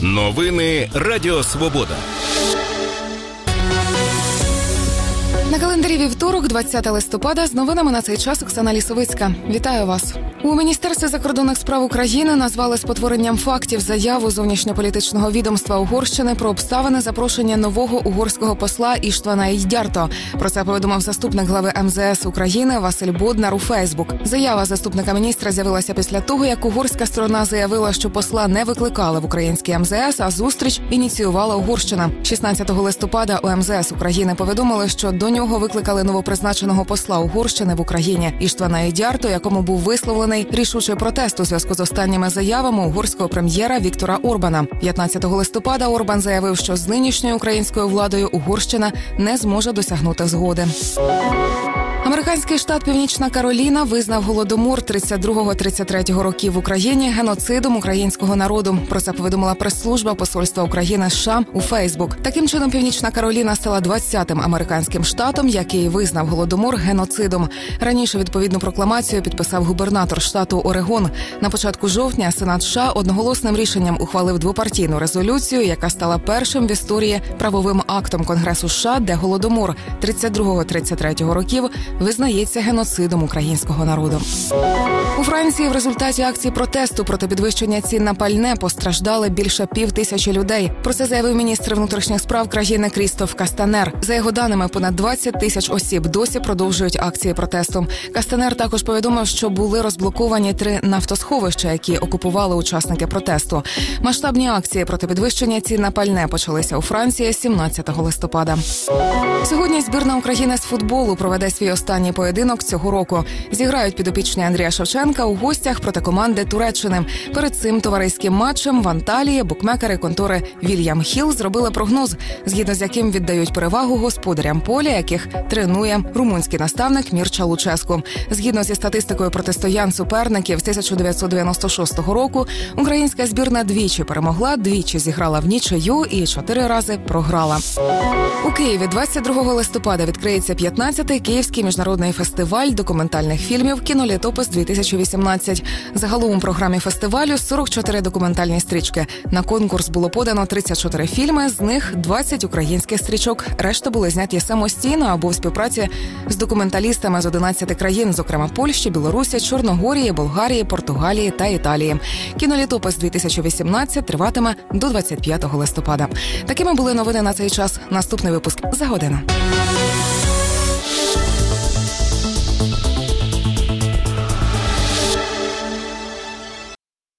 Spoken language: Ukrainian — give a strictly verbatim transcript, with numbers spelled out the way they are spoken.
Новини Радіо Свобода. На календарі вівторок, двадцяте листопада, з новинами на цей час Оксана Лісовицька. Вітаю вас. У Міністерстві закордонних справ України назвали спотворенням фактів заяву зовнішньополітичного відомства Угорщини про обставини запрошення нового угорського посла Іштвана Ідярто. Про це повідомив заступник глави ем зе ес України Василь Боднар у Фейсбук. Заява заступника міністра з'явилася після того, як угорська сторона заявила, що посла не викликали в український ем зе ес, а зустріч ініціювала Угорщина. шістнадцятого листопада у ем зе ес України повідомили, що до нього викликали новопризначеного посла Угорщини в Україні Іштвана Ідярто, якому був висловлений рішучий протест у зв'язку з останніми заявами угорського прем'єра Віктора Орбана. п'ятнадцятого листопада Орбан заявив, що з нинішньою українською владою Угорщина не зможе досягнути згоди. Американський штат Північна Кароліна визнав голодомор тридцять другого - тридцять третього років в Україні геноцидом українського народу. Про це повідомила прес-служба Посольства України США у Фейсбук. Таким чином, Північна Кароліна стала двадцятим американським штатом, який визнав голодомор геноцидом. Раніше відповідну прокламацію підписав губернатор штату Орегон. На початку жовтня Сенат США одноголосним рішенням ухвалив двопартійну резолюцію, яка стала першим в історії правовим актом Конгресу США, де голодомор тридцять другого - тридцять третього років визнається геноцидом українського народу. У Франції в результаті акції протесту проти підвищення цін на пальне постраждали більше пів тисячі людей. Про це заявив міністр внутрішніх справ країни Крістоф Кастанер. За його даними, понад двадцять тисяч осіб досі продовжують акції протесту. Кастанер також повідомив, що були розблоковані три нафтосховища, які окупували учасники протесту. Масштабні акції проти підвищення цін на пальне почалися у Франції сімнадцятого листопада. Сьогодні збірна України з футболу проведе свій останній поєдинок цього року. Зіграють підопічні Андрія Шевченка у гостях проти команди Туреччини. Перед цим товариським матчем в Анталії букмекери контори Вільям Хіл зробили прогноз, згідно з яким віддають перевагу господарям поля, яких тренує румунський наставник Мірча Луческу. Згідно зі статистикою протистоянь суперників з тисяча дев'ятсот дев'яносто шостого року, українська збірна двічі перемогла, двічі зіграла в нічию і чотири рази програла. У Києві двадцять другого листопада відкриється п'ятнадцятий Київський міжнародний фестиваль документальних фільмів «Кінолітопис-дві тисячі вісімнадцять». Загалом у програмі фестивалю сорок чотири документальні стрічки. На конкурс було подано тридцять чотири фільми, з них двадцять українських стрічок. Решта були зняті самостійно або в співпраці з документалістами з одинадцяти країн, зокрема Польщі, Білорусі, Чорногорії, Болгарії, Португалії та Італії. «Кінолітопис-дві тисячі вісімнадцять» триватиме до двадцять п'ятого листопада. Такими були новини на цей час. Наступний випуск за годину.